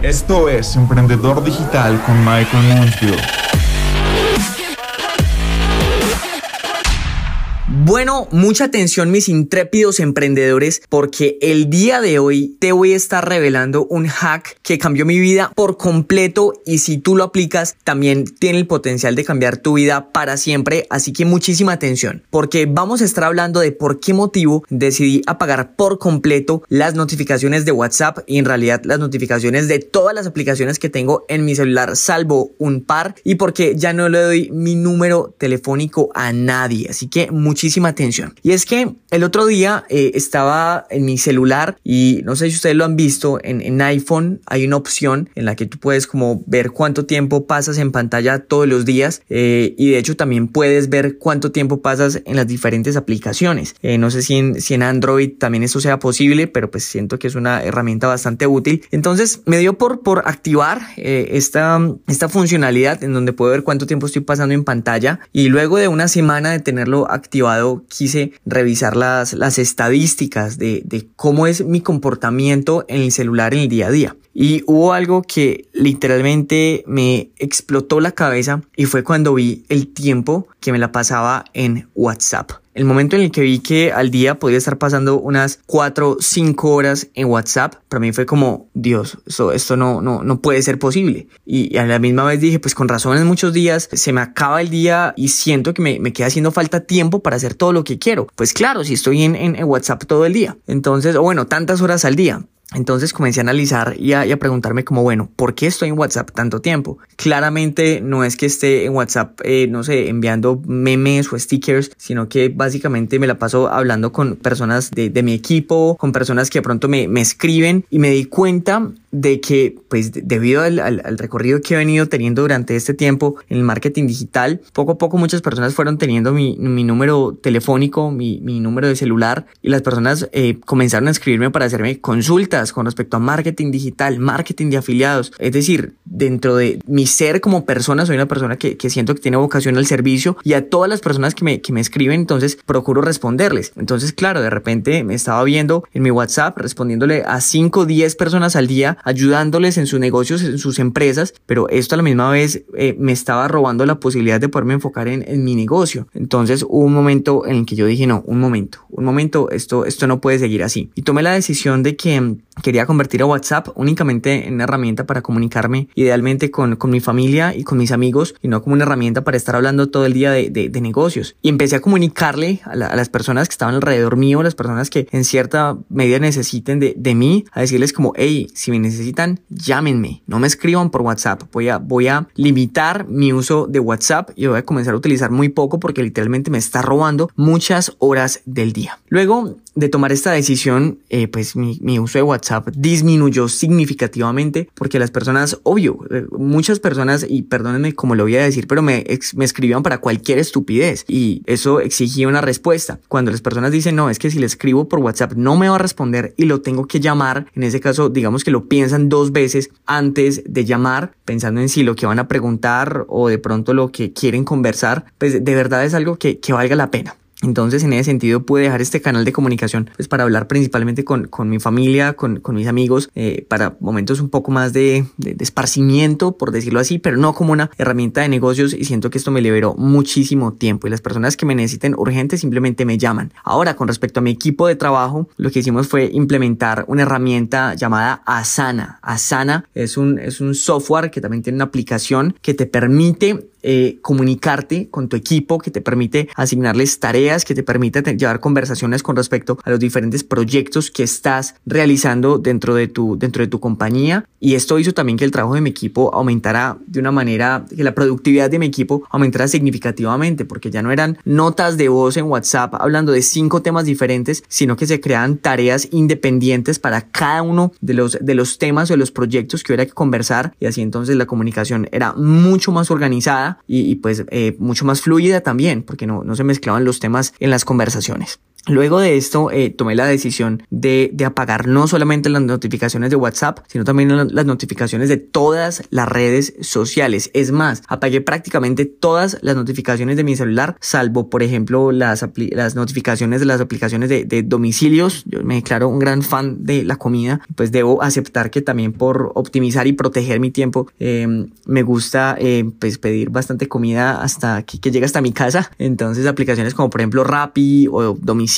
Esto es Emprendedor Digital con Michael Mansfield. Bueno, mucha atención mis intrépidos emprendedores, porque el día de hoy te voy a estar revelando un hack que cambió mi vida por completo, y si tú lo aplicas también tiene el potencial de cambiar tu vida para siempre. Así que muchísima atención, porque vamos a estar hablando de por qué motivo decidí apagar por completo las notificaciones de WhatsApp y en realidad las notificaciones de todas las aplicaciones que tengo en mi celular, salvo un par, y porque ya no le doy mi número telefónico a nadie. Así que muchísima atención. Y es que el otro día estaba en mi celular, y no sé si ustedes lo han visto, en iPhone hay una opción en la que tú puedes como ver cuánto tiempo pasas en pantalla todos los días, y de hecho también puedes ver cuánto tiempo pasas en las diferentes aplicaciones. No sé si en Android también eso sea posible, pero pues siento que es una herramienta bastante útil. Entonces me dio por activar esta funcionalidad en donde puedo ver cuánto tiempo estoy pasando en pantalla, y luego de una semana de tenerlo activado quise revisar las estadísticas de cómo es mi comportamiento en el celular en el día a día. Y hubo algo que literalmente me explotó la cabeza, y fue cuando vi el tiempo que me la pasaba en WhatsApp. El momento en el que vi que al día podía estar pasando unas 4 o 5 horas en WhatsApp, para mí fue como, Dios, esto no puede ser posible. Y a la misma vez dije, pues con razón en muchos días se me acaba el día y siento que me queda haciendo falta tiempo para hacer todo lo que quiero. Pues claro, si estoy en WhatsApp todo el día. Entonces, o bueno, tantas horas al día. Entonces comencé a analizar y a preguntarme como, bueno, ¿por qué estoy en WhatsApp tanto tiempo? Claramente no es que esté en WhatsApp, no sé, enviando memes o stickers, sino que básicamente me la paso hablando con personas de mi equipo, con personas que de pronto me escriben, y me di cuenta de que pues debido al recorrido que he venido teniendo durante este tiempo en el marketing digital, poco a poco muchas personas fueron teniendo mi número telefónico, mi número de celular, y las personas comenzaron a escribirme para hacerme consultas con respecto a marketing digital, marketing de afiliados. Es decir, dentro de mi ser como persona, soy una persona que siento que tiene vocación al servicio, y a todas las personas que me escriben, entonces procuro responderles. Entonces, claro, de repente me estaba viendo en mi WhatsApp respondiéndole a 5 o 10 personas al día, ayudándoles en sus negocios, en sus empresas, pero esto a la misma vez me estaba robando la posibilidad de poderme enfocar en mi negocio. Entonces hubo un momento en el que yo dije, no, un momento, esto no puede seguir así. Y tomé la decisión de que quería convertir a WhatsApp únicamente en una herramienta para comunicarme, idealmente con mi familia y con mis amigos, y no como una herramienta para estar hablando todo el día de negocios. Y empecé a comunicarle a las personas que estaban alrededor mío, las personas que en cierta medida necesiten de mí, a decirles como, hey, si me necesitan, llámenme, no me escriban por WhatsApp. Voy a limitar mi uso de WhatsApp, y voy a comenzar a utilizar muy poco, porque literalmente me está robando muchas horas del día. Luego de tomar esta decisión, pues mi uso de WhatsApp disminuyó significativamente, porque las personas, obvio, muchas personas, y perdónenme como lo voy a decir, pero me escribían para cualquier estupidez, y eso exigía una respuesta. Cuando las personas dicen, no, es que si le escribo por WhatsApp no me va a responder y lo tengo que llamar, en ese caso digamos que lo piensan 2 veces antes de llamar, pensando en si lo que van a preguntar o de pronto lo que quieren conversar, pues de verdad es algo que valga la pena. Entonces, en ese sentido, pude dejar este canal de comunicación pues para hablar principalmente con mi familia, con mis amigos, para momentos un poco más de esparcimiento, por decirlo así, pero no como una herramienta de negocios, y siento que esto me liberó muchísimo tiempo, y las personas que me necesiten urgente simplemente me llaman. Ahora, con respecto a mi equipo de trabajo, lo que hicimos fue implementar una herramienta llamada Asana. Asana es un software que también tiene una aplicación que te permite comunicarte con tu equipo, que te permite asignarles tareas, que te permite llevar conversaciones con respecto a los diferentes proyectos que estás realizando dentro de tu compañía. Y esto hizo también que el trabajo de mi equipo aumentara de una manera, que la productividad de mi equipo aumentara significativamente, porque ya no eran notas de voz en WhatsApp hablando de 5 temas diferentes, sino que se creaban tareas independientes para cada uno de los temas o de los proyectos que hubiera que conversar, y así entonces la comunicación era mucho más organizada y pues mucho más fluida también, porque no se mezclaban los temas en las conversaciones. Luego de esto, tomé la decisión de apagar no solamente las notificaciones de WhatsApp, sino también las notificaciones de todas las redes sociales. Es más, apagué prácticamente todas las notificaciones de mi celular, salvo, por ejemplo, las notificaciones de las aplicaciones de domicilios. Yo me declaro un gran fan de la comida, pues debo aceptar que también por optimizar y proteger mi tiempo, me gusta pues pedir bastante comida hasta que llegue hasta mi casa. Entonces, aplicaciones como por ejemplo Rappi o domicilios.com,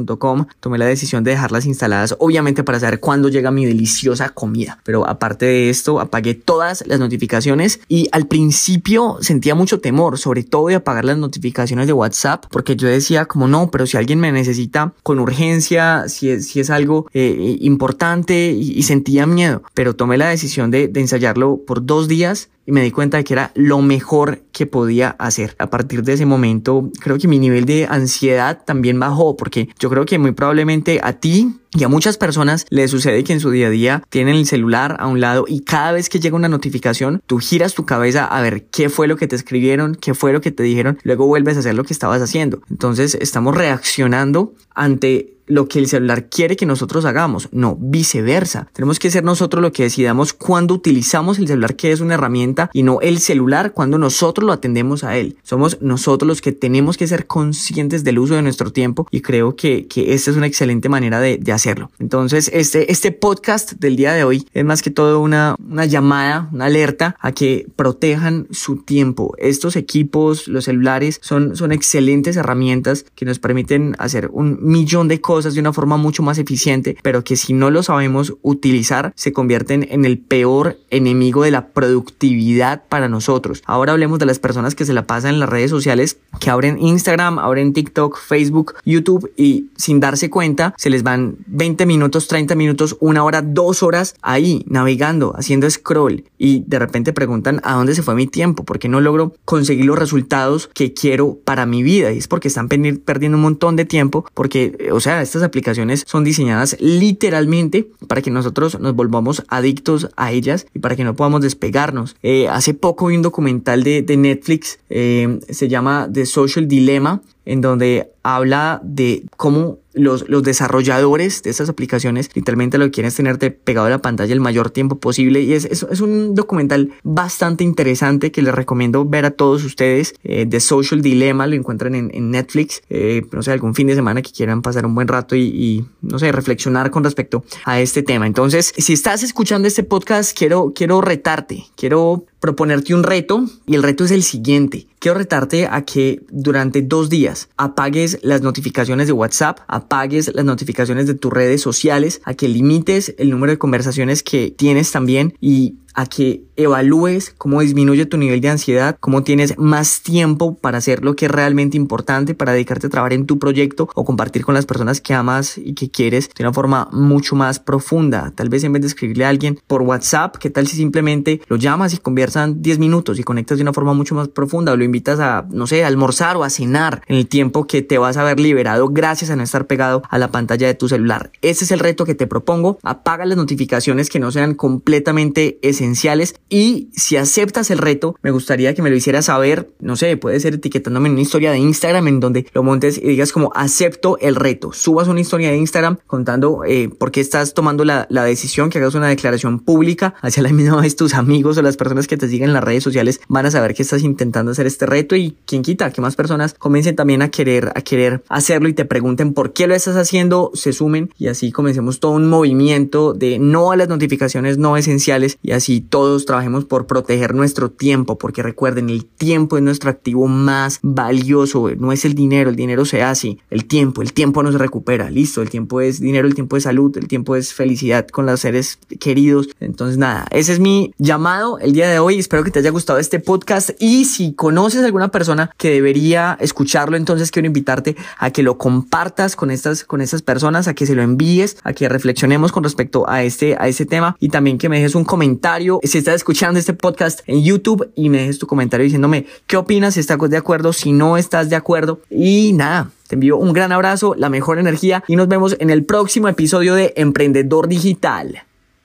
tomé la decisión de dejarlas instaladas, obviamente para saber cuándo llega mi deliciosa comida. Pero aparte de esto, apagué todas las notificaciones y al principio sentía mucho temor, sobre todo de apagar las notificaciones de WhatsApp, porque yo decía como no, pero si alguien me necesita con urgencia, si es algo importante y sentía miedo, pero tomé la decisión de ensayarlo por 2 días y me di cuenta de que era lo mejor que podía hacer. A partir de ese momento, creo que mi nivel de ansiedad también bajó, porque yo creo que muy probablemente a ti y a muchas personas les sucede que en su día a día tienen el celular a un lado y cada vez que llega una notificación, tú giras tu cabeza a ver qué fue lo que te escribieron, qué fue lo que te dijeron, luego vuelves a hacer lo que estabas haciendo. Entonces estamos reaccionando ante lo que el celular quiere que nosotros hagamos, no viceversa. Tenemos que ser nosotros lo que decidamos cuando utilizamos el celular, que es una herramienta, y no el celular cuando nosotros lo atendemos a él. Somos nosotros los que tenemos que ser conscientes del uso de nuestro tiempo y creo que esta es una excelente manera de hacerlo. Entonces, este podcast del día de hoy es más que todo una llamada, una alerta a que protejan su tiempo. Estos equipos, los celulares, son excelentes herramientas que nos permiten hacer 1.000.000 de cosas de una forma mucho más eficiente, pero que si no lo sabemos utilizar, se convierten en el peor enemigo de la productividad para nosotros. Ahora hablemos de las personas que se la pasan en las redes sociales, que abren Instagram, abren TikTok, Facebook, YouTube y sin darse cuenta se les van 20 minutos, 30 minutos, 1 hora, 2 horas ahí navegando, haciendo scroll y de repente preguntan ¿a dónde se fue mi tiempo? ¿Por qué no logro conseguir los resultados que quiero para mi vida? Y es porque están perdiendo un montón de tiempo, porque, o sea, estas aplicaciones son diseñadas literalmente para que nosotros nos volvamos adictos a ellas y para que no podamos despegarnos. Hace poco vi un documental de Netflix, se llama The Social Dilemma, en donde habla de cómo los desarrolladores de estas aplicaciones literalmente lo que quieren es tenerte pegado a la pantalla el mayor tiempo posible y es un documental bastante interesante que les recomiendo ver a todos ustedes. The Social Dilemma lo encuentran en Netflix, no sé, algún fin de semana que quieran pasar un buen rato y no sé, reflexionar con respecto a este tema. Entonces, si estás escuchando este podcast, quiero retarte, quiero proponerte un reto y el reto es el siguiente. Quiero retarte a que durante 2 días apagues las notificaciones de WhatsApp, apagues las notificaciones de tus redes sociales, a que limites el número de conversaciones que tienes también y a que evalúes cómo disminuye tu nivel de ansiedad, cómo tienes más tiempo para hacer lo que es realmente importante, para dedicarte a trabajar en tu proyecto o compartir con las personas que amas y que quieres de una forma mucho más profunda. Tal vez en vez de escribirle a alguien por WhatsApp, ¿qué tal si simplemente lo llamas y conversan 10 minutos y conectas de una forma mucho más profunda o lo invitas a, no sé, a almorzar o a cenar en el tiempo que te vas a ver liberado gracias a no estar pegado a la pantalla de tu celular? Ese es el reto que te propongo. Apaga las notificaciones que no sean completamente esenciales y si aceptas el reto, me gustaría que me lo hicieras saber, no sé, puede ser etiquetándome en una historia de Instagram en donde lo montes y digas como acepto el reto, subas una historia de Instagram contando por qué estás tomando la decisión, que hagas una declaración pública hacia la misma vez tus amigos o las personas que te siguen en las redes sociales van a saber que estás intentando hacer este reto y quién quita que más personas comiencen también a querer hacerlo y te pregunten por qué lo estás haciendo, se sumen y así comencemos todo un movimiento de no a las notificaciones no esenciales y así todos trabajemos por proteger nuestro tiempo, porque recuerden, el tiempo es nuestro activo más valioso, no es el dinero se hace, el tiempo no se recupera, listo, el tiempo es dinero, el tiempo es salud, el tiempo es felicidad con los seres queridos. Entonces nada, ese es mi llamado el día de hoy, espero que te haya gustado este podcast y si conoces a alguna persona que debería escucharlo, entonces quiero invitarte a que lo compartas con estas personas, a que se lo envíes, a que reflexionemos con respecto a este tema y también que me dejes un comentario si estás escuchando este podcast en YouTube y me dejes tu comentario diciéndome qué opinas, si estás de acuerdo, si no estás de acuerdo y nada. Te envío un gran abrazo, la mejor energía y nos vemos en el próximo episodio de Emprendedor Digital.